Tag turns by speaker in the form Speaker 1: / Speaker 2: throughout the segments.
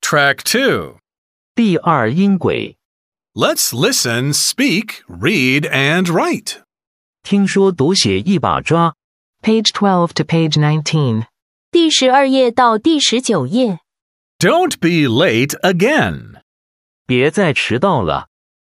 Speaker 1: Track 2.
Speaker 2: 第二音轨。
Speaker 1: Let's listen, speak, read, and write.
Speaker 2: 听说读写一把抓。
Speaker 3: Page 12 to page 19.
Speaker 4: 第12页到第19页。
Speaker 1: Don't be late again.
Speaker 2: 别再迟到了。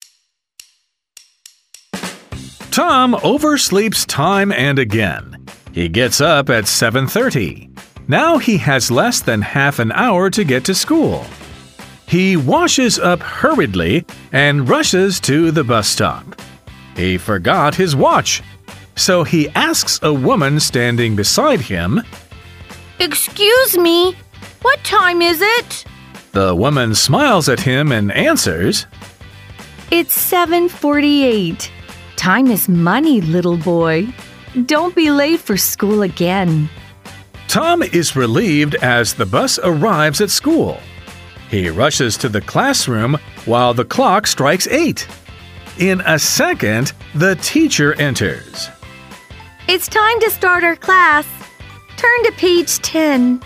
Speaker 1: Tom oversleeps time and again. He gets up at 7:30. Now he has less than half an hour to get to school. He washes up hurriedly and rushes to the bus stop. He forgot his watch, so he asks a woman standing beside him,
Speaker 4: Excuse me, what time is it?
Speaker 1: The woman smiles at him and answers,
Speaker 4: It's 7:48. Time is money, little boy. Don't be late for school again.
Speaker 1: Tom is relieved as the bus arrives at school. He rushes to the classroom while the clock strikes 8. In a second, the teacher enters.
Speaker 4: It's time to start our class. Turn to page 10.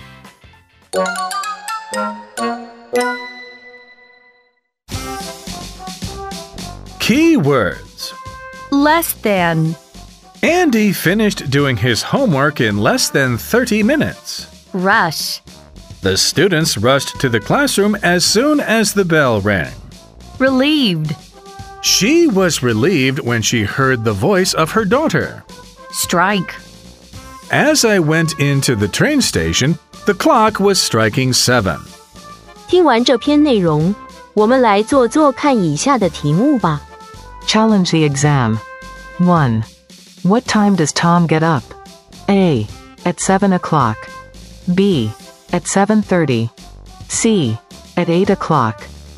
Speaker 1: Key words.
Speaker 4: Less than.
Speaker 1: Andy finished doing his homework in less than 30 minutes.
Speaker 4: Rush.
Speaker 1: The students rushed to the classroom as soon as the bell rang.
Speaker 4: Relieved.
Speaker 1: She was relieved when she heard the voice of her daughter.
Speaker 4: Strike.
Speaker 1: As I went into the train station, the clock was striking 7.
Speaker 4: 听完这篇内容，我们来做做看以下的题目吧。
Speaker 3: Challenge the exam. 1. What time does Tom get up? A. At 7 o'clock. B. At 7:30. C. At 8 o'clock.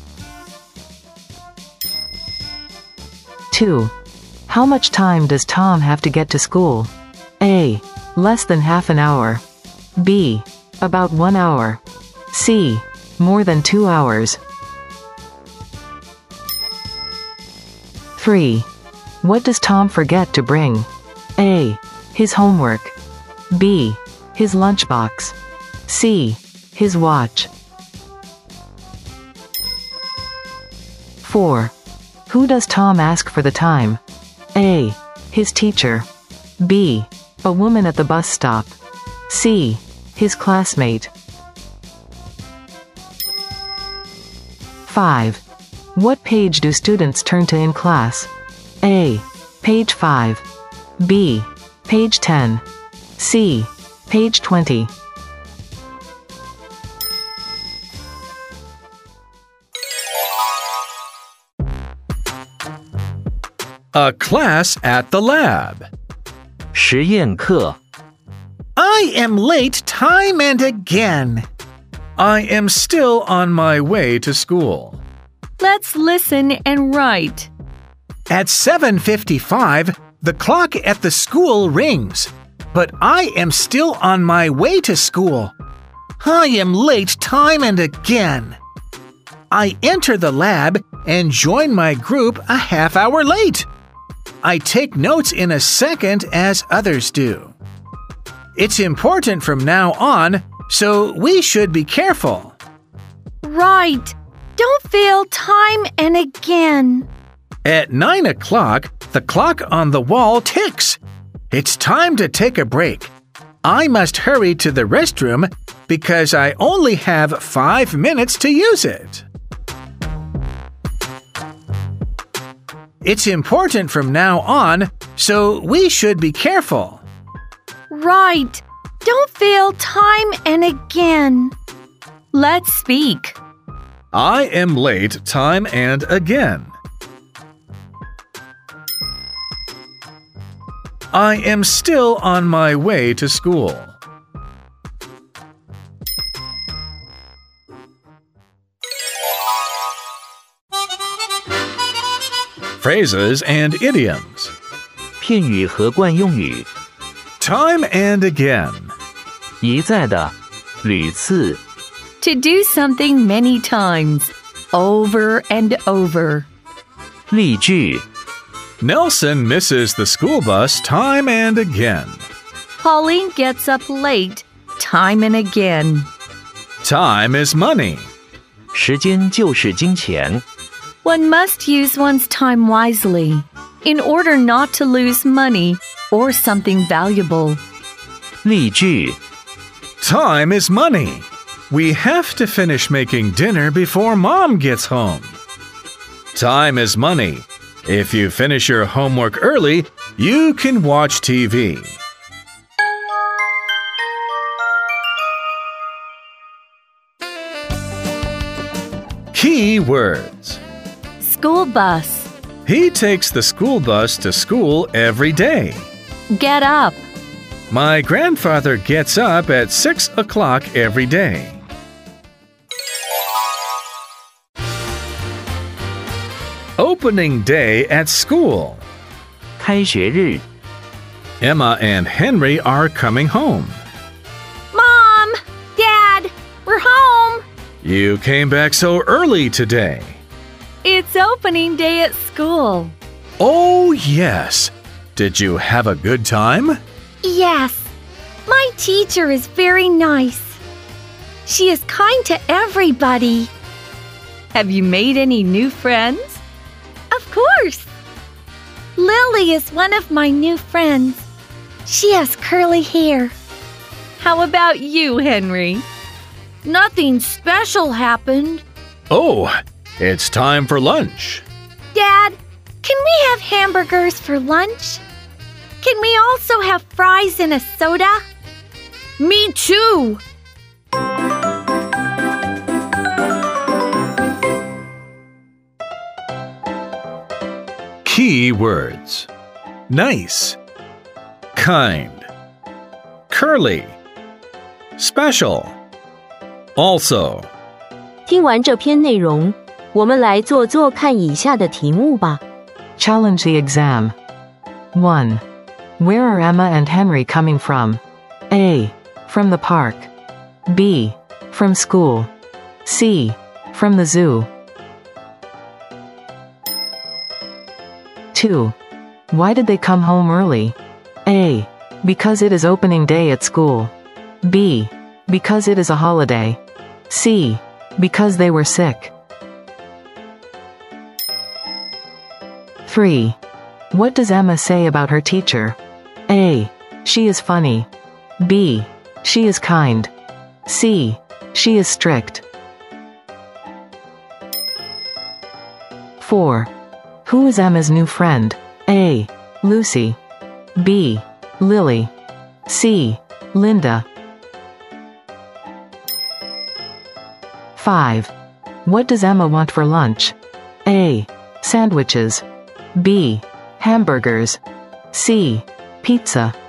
Speaker 3: 2. How much time does Tom have to get to school? A. Less than half an hour. B. About 1 hour. C. More than 2 hours. 3. What does Tom forget to bring? A. His homework. B. His lunchbox. C. His watch. 4. Who does Tom ask for the time? A. His teacher. B. A woman at the bus stop. C. His classmate. 5. What page do students turn to in class? A. Page 5. B. Page 10. C. Page 20.
Speaker 1: A class at the lab.
Speaker 2: 实验课。
Speaker 1: I am late time and again. I am still on my way to school.
Speaker 4: Let's listen and write.
Speaker 1: At 7:55, the clock at the school rings, but I am still on my way to school. I am late time and again. I enter the lab and join my group a half hour late. I take notes in a second as others do. It's important from now on, so we should be careful.
Speaker 4: Right. Don't fail time and again.
Speaker 1: At 9 o'clock, the clock on the wall ticks. It's time to take a break. I must hurry to the restroom because I only have 5 minutes to use it. It's important from now on, so we should be careful.
Speaker 4: Right. Don't fail time and again. Let's speak.
Speaker 1: I am late time and again. I am still on my way to school. Phrases and idioms.
Speaker 2: 片语和惯用语。
Speaker 1: Time and again.
Speaker 2: 一再的，屡次。
Speaker 4: To do something many times, over and over.
Speaker 2: 例句。
Speaker 1: Nelson misses the school bus time and again.
Speaker 4: Pauline gets up late, time and again.
Speaker 1: Time is money.
Speaker 2: 时间就是金钱。
Speaker 4: One must use one's time wisely in order not to lose money or something valuable.
Speaker 2: 例句
Speaker 1: Time is money. We have to finish making dinner before Mom gets home. Time is money. If you finish your homework early, you can watch TV. Key words.
Speaker 4: School bus.
Speaker 1: He takes the school bus to school every day.
Speaker 4: Get up.
Speaker 1: My grandfather gets up at 6 o'clock every day. Opening day at school.
Speaker 2: 开学日，
Speaker 1: Emma and Henry are coming home.
Speaker 4: Mom! Dad! We're home!
Speaker 1: You came back so early today.
Speaker 4: It's opening day at school.
Speaker 1: Oh, yes. Did you have a good time?
Speaker 4: Yes. My teacher is very nice. She is kind to everybody. Have you made any new friends? Of course. Lily is one of my new friends. She has curly hair. How about you, Henry? Nothing special happened.
Speaker 1: Oh, it's time for lunch.
Speaker 4: Dad, can we have hamburgers for lunch? Can we also have fries and a soda? Me too.
Speaker 1: Key words. Nice. Kind. Curly. Special. Also.
Speaker 5: 听完这篇内容，我们来做做看以下的题目吧。
Speaker 3: Challenge the exam. 1. Where are Emma and Henry coming from? A. From the park. B. From school. C. From the zoo. 2. Why did they come home early? A. Because it is opening day at school. B. Because it is a holiday. C. Because they were sick. 3. What does Emma say about her teacher? A. She is funny. B. She is kind. C. She is strict. 4. Who is Emma's new friend? A. Lucy. B. Lily. C. Linda. 5. What does Emma want for lunch? A. Sandwiches. B. Hamburgers. C. Pizza.